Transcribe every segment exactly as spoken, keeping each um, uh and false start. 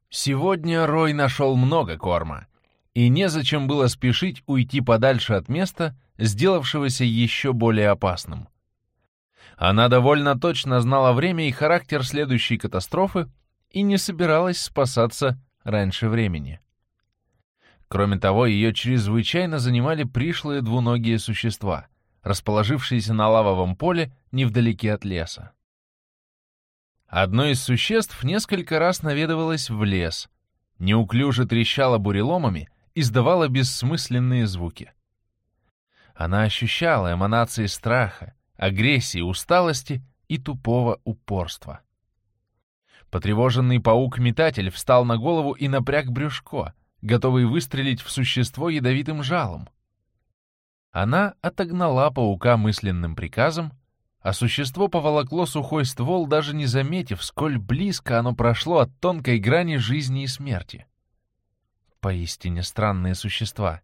Сегодня Рой нашел много корма, и незачем было спешить уйти подальше от места, сделавшегося еще более опасным. Она довольно точно знала время и характер следующей катастрофы и не собиралась спасаться раньше времени. Кроме того, ее чрезвычайно занимали пришлые двуногие существа, расположившиеся на лавовом поле невдалеке от леса. Одно из существ несколько раз наведывалось в лес, неуклюже трещало буреломами, издавало бессмысленные звуки. Она ощущала эманации страха, агрессии, усталости и тупого упорства. Потревоженный паук-метатель встал на голову и напряг брюшко, готовый выстрелить в существо ядовитым жалом. Она отогнала паука мысленным приказом, а существо поволокло сухой ствол, даже не заметив, сколь близко оно прошло от тонкой грани жизни и смерти. Поистине странные существа.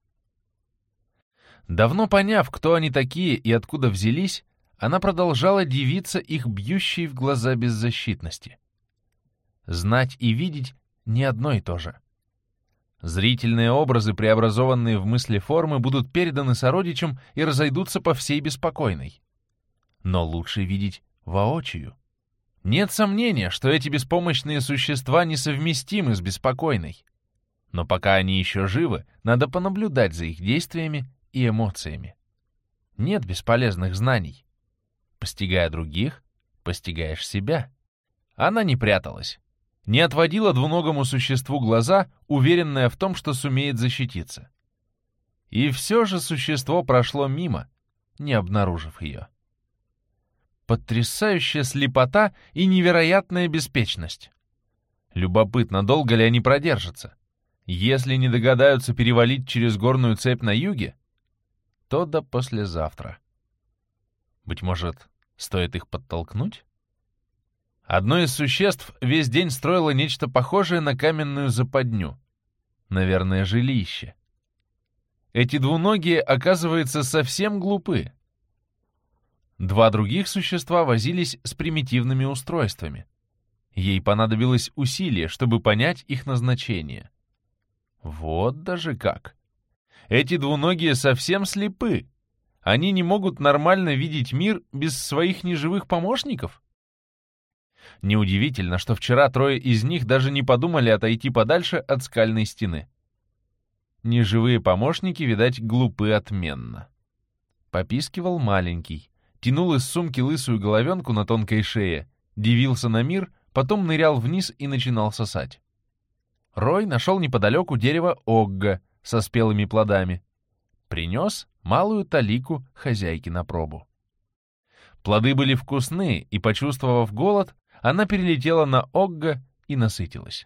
Давно поняв, кто они такие и откуда взялись, она продолжала дивиться их бьющей в глаза беззащитности. Знать и видеть — не одно и то же. Зрительные образы, преобразованные в мысли формы, будут переданы сородичам и разойдутся по всей беспокойной. Но лучше видеть воочию. Нет сомнения, что эти беспомощные существа несовместимы с беспокойной. Но пока они еще живы, надо понаблюдать за их действиями и эмоциями. Нет бесполезных знаний. Постигая других, постигаешь себя. Она не пряталась. Не отводила двуногому существу глаза, уверенная в том, что сумеет защититься. И все же существо прошло мимо, не обнаружив ее. Потрясающая слепота и невероятная беспечность. Любопытно, долго ли они продержатся. Если не догадаются перевалить через горную цепь на юге, то до послезавтра. Быть может, стоит их подтолкнуть? Одно из существ весь день строило нечто похожее на каменную западню. Наверное, жилище. Эти двуногие, оказывается, совсем глупы. Два других существа возились с примитивными устройствами. Ей понадобилось усилие, чтобы понять их назначение. Вот даже как. Эти двуногие совсем слепы. Они не могут нормально видеть мир без своих неживых помощников? Неудивительно, что вчера трое из них даже не подумали отойти подальше от скальной стены. Неживые помощники, видать, глупы отменно. Попискивал маленький, тянул из сумки лысую головенку на тонкой шее, дивился на мир, потом нырял вниз и начинал сосать. Рой нашел неподалеку дерево огга со спелыми плодами. Принес малую талику хозяйке на пробу. Плоды были вкусны, и, почувствовав голод, она перелетела на огга и насытилась.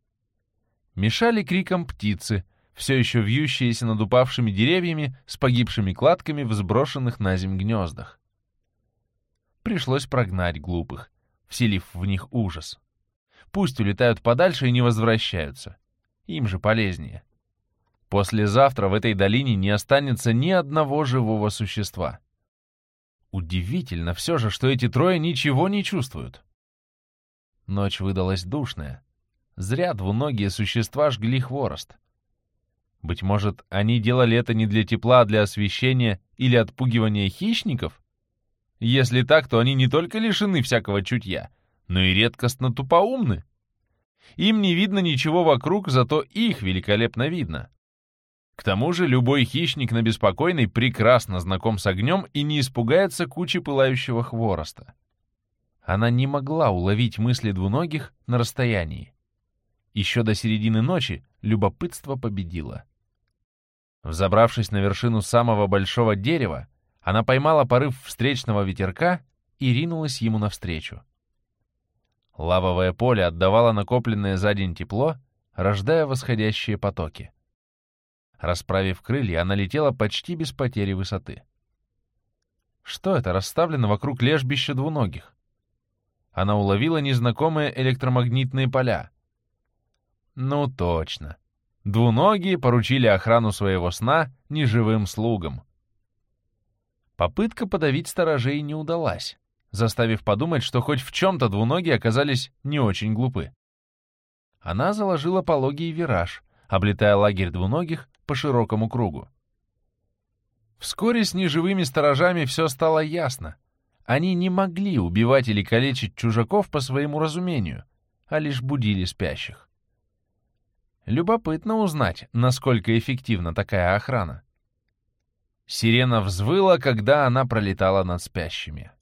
Мешали криком птицы, все еще вьющиеся над упавшими деревьями с погибшими кладками в сброшенных на земь гнездах. Пришлось прогнать глупых, вселив в них ужас. Пусть улетают подальше и не возвращаются. Им же полезнее. Послезавтра в этой долине не останется ни одного живого существа. Удивительно все же, что эти трое ничего не чувствуют. Ночь выдалась душная. Зря двуногие существа жгли хворост. Быть может, они делали это не для тепла, а для освещения или отпугивания хищников? Если так, то они не только лишены всякого чутья, но и редкостно тупоумны. Им не видно ничего вокруг, зато их великолепно видно. К тому же любой хищник на беспокойной прекрасно знаком с огнем и не испугается кучи пылающего хвороста. Она не могла уловить мысли двуногих на расстоянии. Еще до середины ночи любопытство победило. Взобравшись на вершину самого большого дерева, она поймала порыв встречного ветерка и ринулась ему навстречу. Лавовое поле отдавало накопленное за день тепло, рождая восходящие потоки. Расправив крылья, она летела почти без потери высоты. Что это расставлено вокруг лежбища двуногих? Она уловила незнакомые электромагнитные поля. Ну точно. Двуногие поручили охрану своего сна неживым слугам. Попытка подавить сторожей не удалась, заставив подумать, что хоть в чем-то двуногие оказались не очень глупы. она заложила пологий вираж, облетая лагерь двуногих по широкому кругу. Вскоре с неживыми сторожами все стало ясно. Они не могли убивать или калечить чужаков по своему разумению, а лишь будили спящих. Любопытно узнать, насколько эффективна такая охрана. Сирена взвыла, когда она пролетала над спящими.